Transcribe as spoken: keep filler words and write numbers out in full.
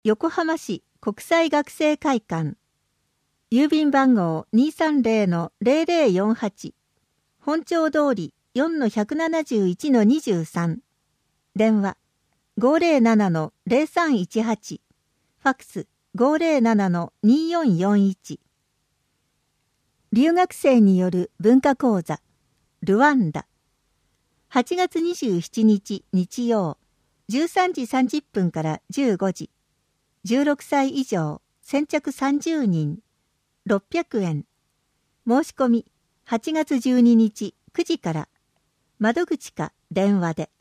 横浜市国際学生会館。郵便番号 にーさんぜろのぜろぜろよんはち。本町通り よんのひゃくななじゅういちのにじゅうさん。電話 ごーぜろななのぜろさんいちはち。ファックス ごーぜろななのにーよんよんいち。留学生による文化講座ルワンダ。はちがつにじゅうしちにち日曜じゅうさんじさんじゅっぷんからじゅうごじ。じゅうろくさい以上先着さんじゅうにんろっぴゃくえん。申し込みはちがつじゅうににちくじから。窓口か電話で。